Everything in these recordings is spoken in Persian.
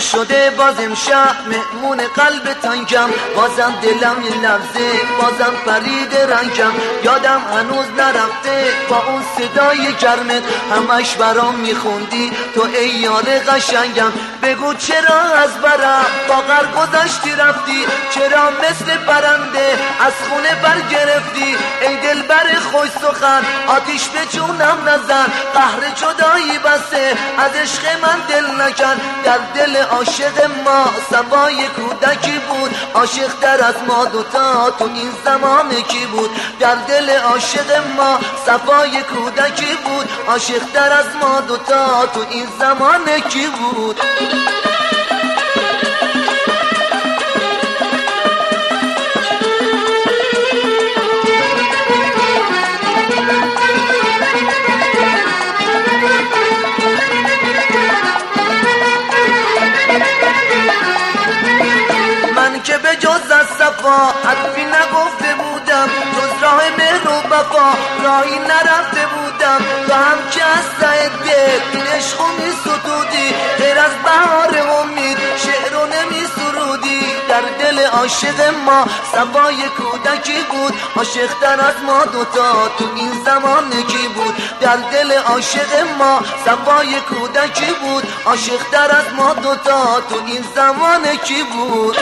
شده باز امشب مهمون قلب تنگم، بازم دلم یه لحظه بازم پرید رنگم. یادم هنوز نرفته با اون صدای گرمت، همش برام میخوندی تو ای یار قشنگم. بگو چرا از برم باقر گذاشتی رفتی، چرا مثل پرنده از خونه برگرفتی. ای دل بر خوش سخن آتیش به جونم نزن، قهر جدایی بسه از عشق من دل نکن. در دل عاشق ما صفای کودکی بود، عاشق در از ما دوتا تو این زمان کی بود. در دل عاشق ما صفای کودکی بود، عاشق در از ما دوتا تو این زمان کی بود. که به جز از صفا حرفی نگفته بودم، جز راه مهر و وفا راهی نرفته بودم. تو هم که از ته دل این عشقو می ستودی، غیر از بهار امید شعر رو نمی سرودی. در دل عاشق ما صفای کودکی بود، عاشق تر از ما دوتا تو این زمان کی بود. در دل عاشق ما صفای کودکی بود، عاشق تر از ما دوتا تو این زمان کی بود.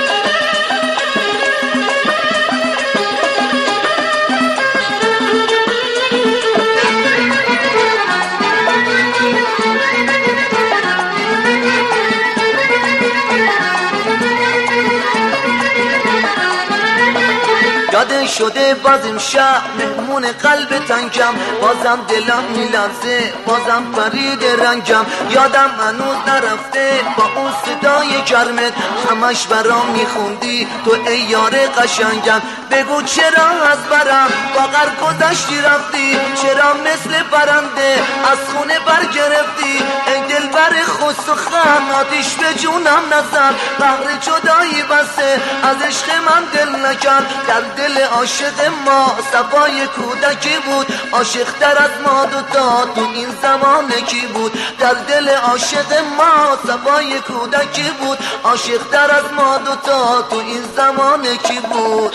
یاد شده باز امشب مهمون قلب تنگم، بازم دلم میلرزه بازم پرید رنگم. یادم هنوز نرفته با اون صدای گرمت، همش برام میخوندی تو ای یار قشنگم. بگو چرا از برم باقر گذاشتی رفتی، چرا مثل پرنده از خونه برگرفتی. ای دل بر خوش سخن آتیش به جونم نزن، قهر جدایی بسه از عشق من دل نکن. در دل عاشق ما صفای کودکی بود، عاشق تر از ما دوتا تو این زمان کی بود. در دل عاشق ما صفای کودکی بود، عاشق تر از ما دوتا تو این زمان کی بود.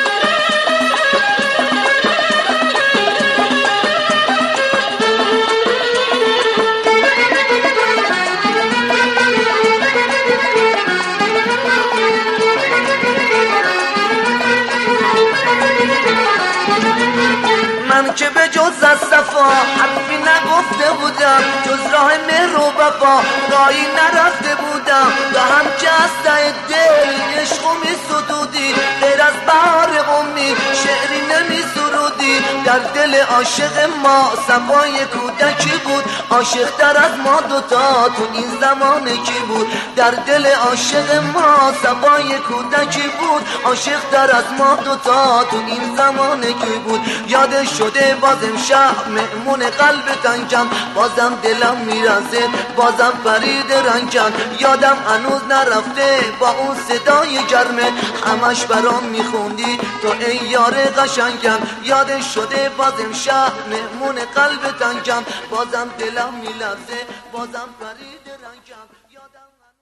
من که به جز از صفا حرفی نگفته بودم، جز راه مهر و وفا راهی نرفته بودم. و هم که از ته دل عشقو می ستودی، غیر از بهار امید شعری نمی سرودی. در دل عاشق ما صفای کودکی بود، عاشق تر از ما دوتا تو این زمان کی بود. در دل عاشق ما صفای کودکی بود، عاشق تر از ما دوتا تو این زمان کی بود. یادش شده باز امشب مهمون قلب تنگم، بازم دلم میرزه بازم پرید رنگم. یادم هنوز نرفته با اون صدای گرمت، همش برام میخوندی تو ای یار قشنگم. یادش شده باز امشب مهمون قلب تنگم، بازم دلم میلرزه بازم پرید رنگم.